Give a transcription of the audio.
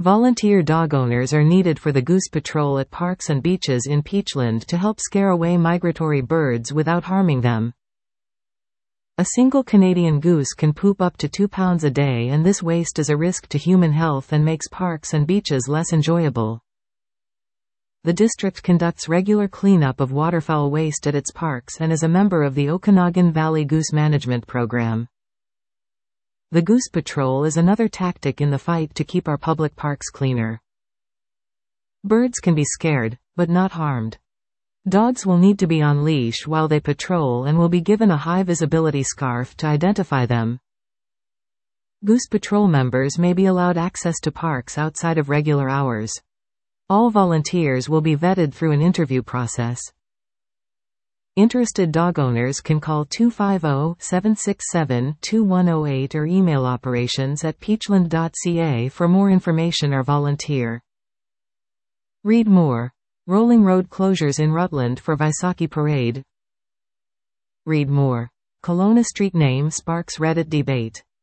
Volunteer dog owners are needed for the goose patrol at parks and beaches in Peachland to help scare away migratory birds without harming them. A single Canadian goose can poop up to 2 pounds a day, and this waste is a risk to human health and makes parks and beaches less enjoyable. The district conducts regular cleanup of waterfowl waste at its parks and is a member of the Okanagan Valley Goose Management Program. The Goose Patrol is another tactic in the fight to keep our public parks cleaner. Birds can be scared, but not harmed. Dogs will need to be on leash while they patrol and will be given a high-visibility scarf to identify them. Goose Patrol members may be allowed access to parks outside of regular hours. All volunteers will be vetted through an interview process. Interested dog owners can call 250-767-2108 or email operations@peachland.ca for more information or volunteer. Read more. Rolling road closures in Rutland for Vaisakhi Parade. Read more. Kelowna street name sparks Reddit debate.